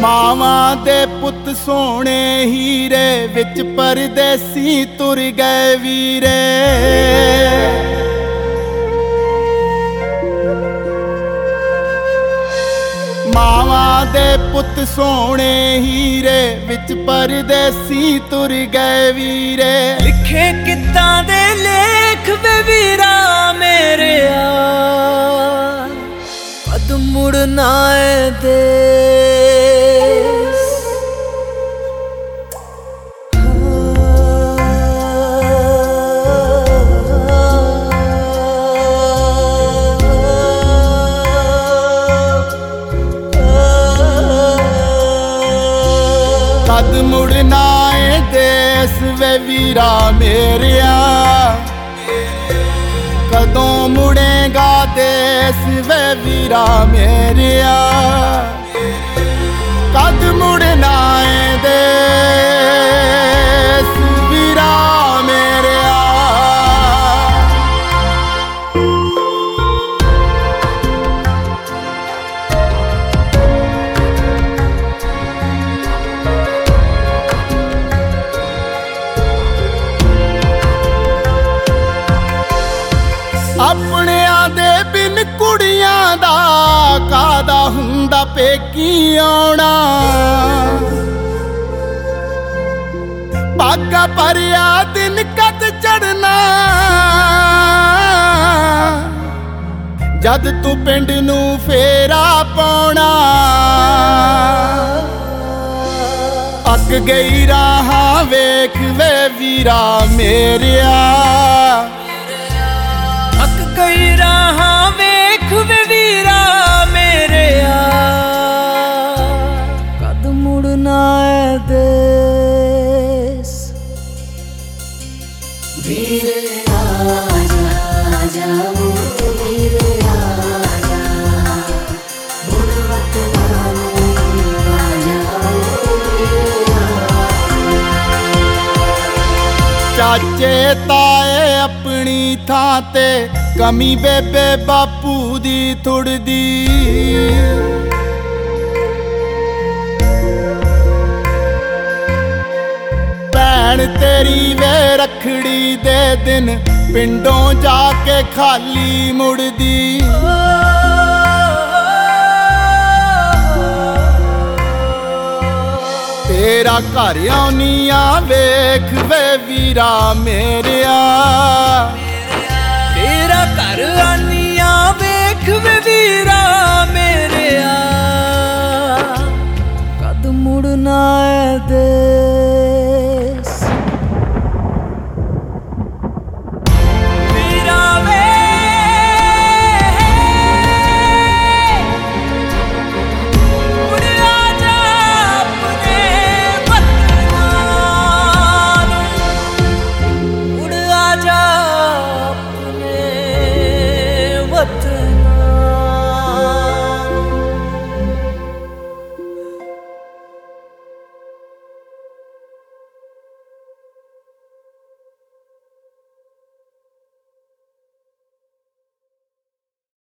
ਮਾਵਾਂ ਦੇ ਪੁੱਤ ਸੋਹਣੇ ਹੀਰੇ ਵਿੱਚ ਪਰਦੇਸੀ ਤੁਰ ਗਏ ਵੀਰੇ। ਮਾਵਾਂ ਦੇ ਪੁੱਤ ਸੋਹਣੇ ਹੀਰੇ ਵਿੱਚ ਪਰਦੇਸੀ ਤੁਰ ਗਏ ਵੀਰੇ। ਲਿਖੇ ਕਿੱਤਾਂ ਦੇ ਲੇਖ ਵੇ ਵੀਰਾ ਮੇਰਿਆ, ਕਦ ਮੁੜਨਾ ਏ ਦੇਸ। ਕਦ ਮੁੜਨਾ ਏ ਦੇਸ ਵੇ ਵੀਰਾ ਮੇਰਿਆ, ਕਦੋਂ ਮੁੜੇਗਾ ਦੇਸ ਵੇ ਵੀਰਾ ਮੇਰਿਆ। ਕਦ ਮੁੜਨਾ ਏ ਦੇਸ ਵੀਰਾ ਮੇਰਿਆ। ਆਪਣਿਆਂ ਦੇ ਬਿਨ ਕੁੜੀਆਂ ਦਾ ਕਾਹਦਾ ਹੁੰਦਾ ਪੇਕੀ ਆਉਣਾ। ਭਾਗਾ ਭਰਿਆ ਦਿਨ ਕਦ ਚੜਨਾ, ਜਦ ਤੂੰ ਪਿੰਡ ਨੂੰ ਫੇਰਾ ਪਾਉਣਾ। ਅੱਕ ਗਈ ਰਾਹਾਂ ਵੇਖ ਵੇ ਵੀਰਾ ਮੇਰਿਆ, ਕਈ ਰਾਹਾਂ ਵੇਖ ਵੇ ਵੀਰਾ ਮੇਰਿਆ। ਕਦ ਮੁੜਨਾ ਏ ਦੇਸ। ਵੀਰੇ ਆਜਾ ਆਜਾ ਵੀਰੇ ਆਜਾ, ਮੁੜ ਵਤਨਾਂ ਨੂੰ ਆਜਾ ਵੀਰੇ ਆਜਾ। ਚਾਚੇ ਤਾਏ ਆਪਣੀ ਥਾਂ ਤੇ, ਕਮੀ ਬੇਬੇ ਬਾਪੂ ਦੀ ਥੁੜਦੀ। ਭੈਣ ਤੇਰੀ ਵੇ ਰੱਖੜੀ ਦੇ ਦਿਨ ਪਿੰਡੋਂ ਜਾ ਕੇ ਖਾਲੀ ਮੁੜਦੀ। ਤੇਰਾ ਘਰ ਆਉਣੀਆਂ ਵੇਖ ਵੇ ਵੀਰਾ ਮੇਰਿਆ। ਤੇਰਾ ਘਰ ਆਨੀਆਂ ਵੇਖ ਵੇ ਵੀਰਾ